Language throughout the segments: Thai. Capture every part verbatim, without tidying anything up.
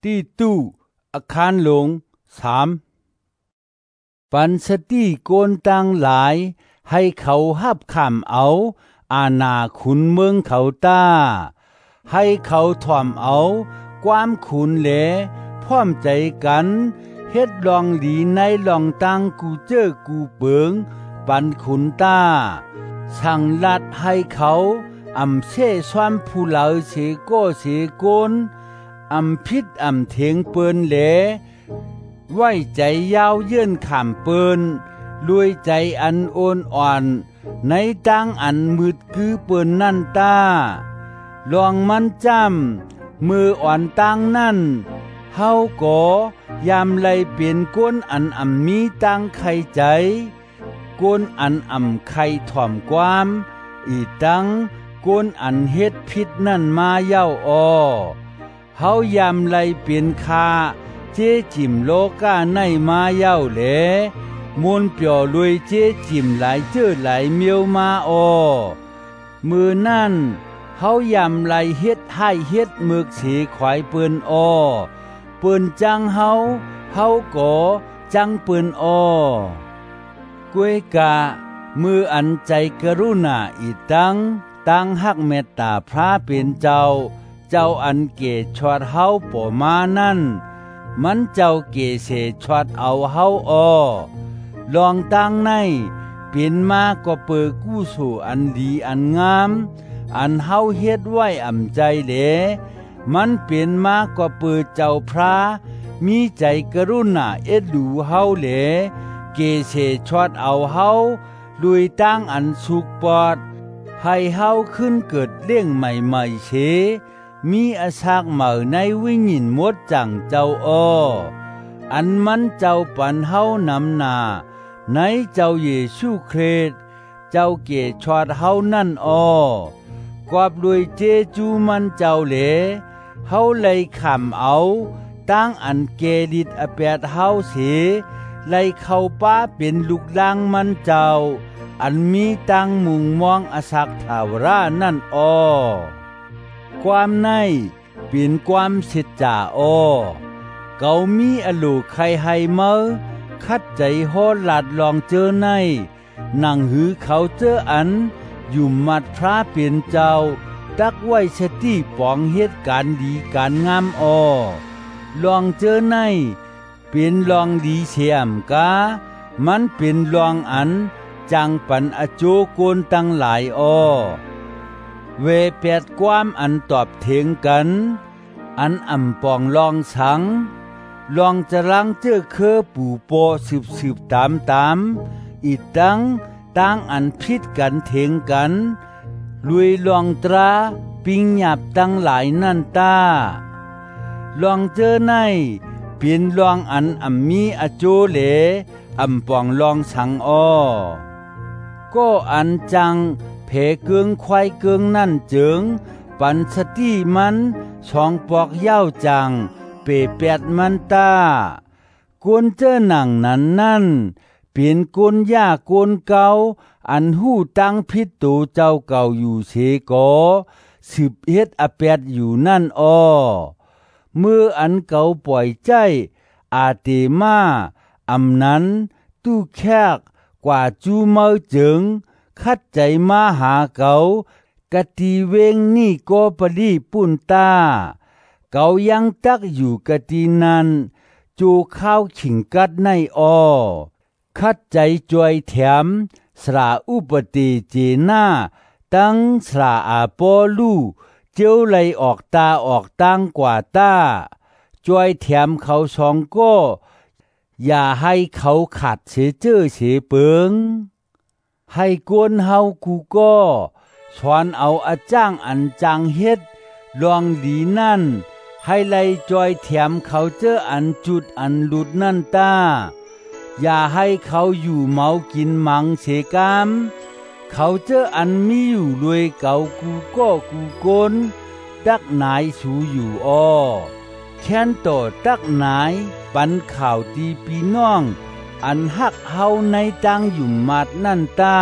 ที่ตู้อาคารหลงสามปันสติโกนตังหลายให้เขาหับขำเอาอาณาขุนเมืองเขาตาให้เขาถ่อมเอาความขุนเหลพร้อมใจกันเฮ็ดลองหลีในลองตังกูเจอกูเปิงปันขุนตาสั่งลัดให้เขาอำเสซ้อมผู้เหลาเสโก้เสโกนอำพิษอำเถงเปิ้นเหลไว้ใจยาวเยื่นขามเปิ้นลุยใจอันโอนอ่อนในตังอันมืดคือเปิ้นนั่นตาลองมันจำมืออ่อนตังนั่นเฮาก็ยามไลเป็นก้นอันอ่ำมีตังไข่ใจก้นอันอ่ำไข่ถ่อมความอีตังก้นอันเฮ็ดพิษนั่นมาเย้าออเฮายามไลเป็นคาเจจิมโลกาในมาเย้าแหลมนเปียวลุยเจจิมหลายเจอหลายเมียวมาออมือนั่นเฮายามไลเฮ็ดให้เฮ็ดเมึกสีขวายเปิ้นออเปิ้นจังเฮาเฮาก็จังเปิ้นออกวยกะมืออันใจกรุณาอีตังตังหักเมตตาพระเป็นเจ้าเจ้าอันเกชอดเฮาปอมานั่นมันเจ้าเกเสชอดเอาเฮาออลองตังในเป็นมาก็เปิดกู้สู่อันดีอันงามอันเฮาเฮ็ดไว้อ่ำใจเหลมันเป็นมาก็เปิดเจ้าพระมีใจกรุณาเอ็ดดูเฮาเหลเกเสชอดเอาเฮาลุยตั้งอันสุกปอดให้เฮาขึ้นเกิดเลี้ยงใหม่ๆเชมีอาชากเหมาในวิญญาณหมดจังเจ้าอ้ออันมันเจ้าปันเฮานำนาในเจ้าเยซูคริสต์เจ้าเกชอดเฮานั่นอ้อกอบด้วยเจจูมันเจ้าเหลเฮาเลยขำเอาตั้งอันเกลิดอแปดเฮาเสเลยเข้าป้าเป็นลูกลังมันเจ้าอันมีตังมุงมองอสักถาวรานั่นอ้อความในเป็นความเสจจาอ้อเกามีอโลใครให้เมาคัดใจฮอดหลาดลองเจอในนั่งหือเขาเจออันอยู่มัดพระเป็นเจ้าตักไว้สติปองเหตุการณ์ดีการงามอ้อลองเจอในเป็นลองดีเสียมกามันเป็นลองอันจังปันอโจโกนตั้งหลายอ้อเวแปดความอันตอบเถียงกันอันอ่ำปองลองสังลองจะลังเจอเคอปู่โปสืบสืบตามตามอีตั้งตั้งอันพิษกันเถียงกันลุยลองตราปิงหยับตั้งหลายนั่นตาลองเจอในเปลี่ยนลองอันอ่ำมีอโจเหลอ่ำปองลองสังอ้อก็อันจังเพเกืองควายเกืองนั่นเจิงปันสติมันช่องปอกเย้าจังเปแปดมันตากวนเจอหนังนั้นนั่นเปลี่ยนกวนยากวนเก่าอันหู้ตั้งพิษตูเจ้าเก่าอยู่เสกอสืบเฮ็ดอแปดอยู่นั่นอ้อเมื่ออันเก่าปล่อยใจอาเตมาอำนั้นตู้แคกกว่าจูเมาเจิงคัดใจมาหาเก่ากะตีเวงนี่ก็ปลีปุ่นตาเก่ายังตักอยู่กะตีนั้นจูข้าวขิงกัดในอ้อคัดใจจวยแถมสระอุปติเจนาตั้งสระอาปอลูเจียวไหลออกตาออกตั้งกว่าตาจวยแถมเขาสองก็อย่าให้เขาขาดเสียเจ้อเสียเปิงให้กวนเฮากูก็สอนเอาอาจ้างอันจังเฮ็ดลองดีนั่นให้ไล่จอยแถมเขาเจออันจุดอันหลุดนั่นตาอย่าให้เขาอยู่เมากินมังเสกามเขาเจออันมีอยู่รวยเก่ากูก็กูโกนตักนายสูอยู่อ้อแค้นต่อตักนายปันข่าวดีปีน้องอันหักเฮาในตังอยู่มัดนั่นตา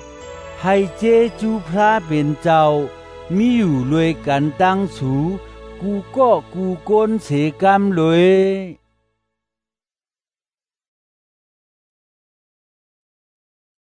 ให้เจจูพระเป็นเจ้ามีอยู่รวยกันตังสูกูก็กูก้นเสกรรมเลย